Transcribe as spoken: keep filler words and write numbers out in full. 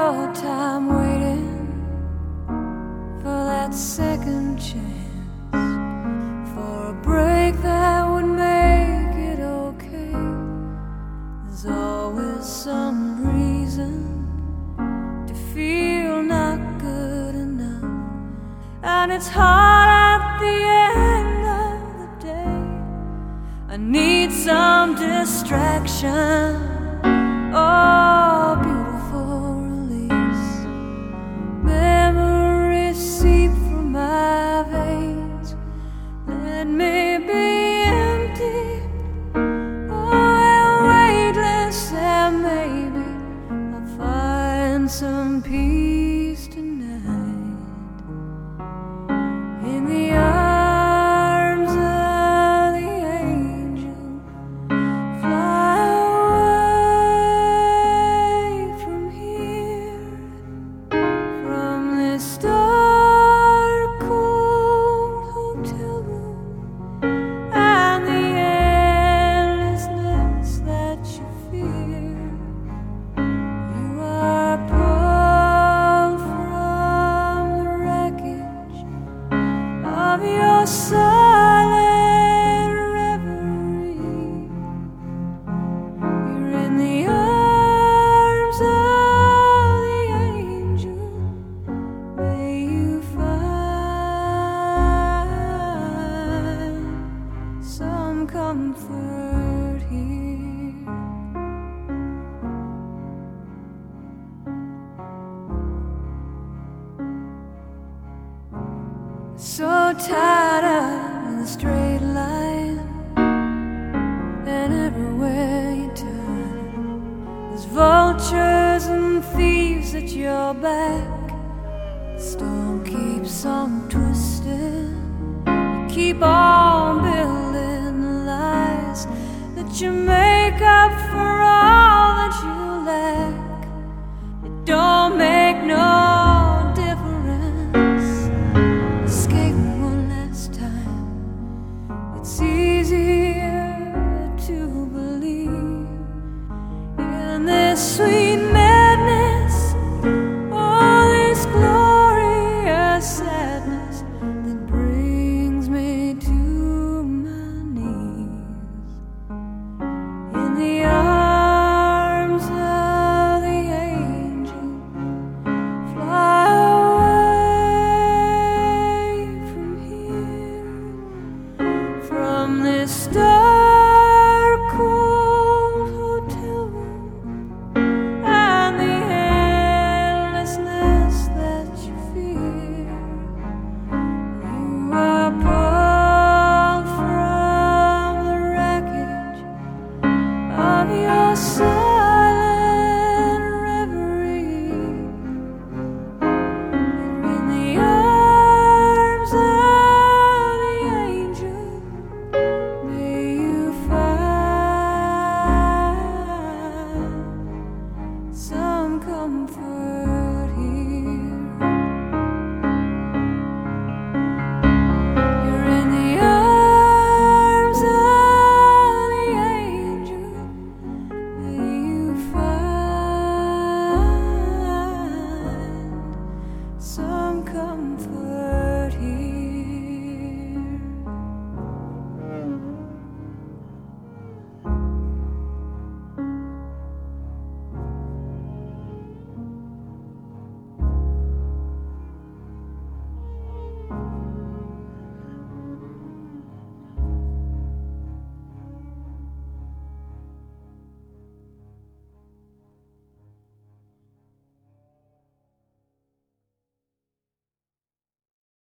your time waiting for that second chance, for a break that would make it okay. There's always some reason to feel not good enough, and it's hard at the end of the day. I need some distraction. Oh, beautiful release. Memories seep from my veins. Let me be empty, oh, and weightless, and maybe I'll find some peace tonight in the arms of the angel. Fly away from here, from this dark, cold hotel room, and the endlessness that you fear. You are pulled from the wreckage of your silent reverie. You're in the arms of the angel. May you find some comfort here. So tied up in a straight line, and everywhere you turn, there's vultures and thieves at your back. The storm keeps on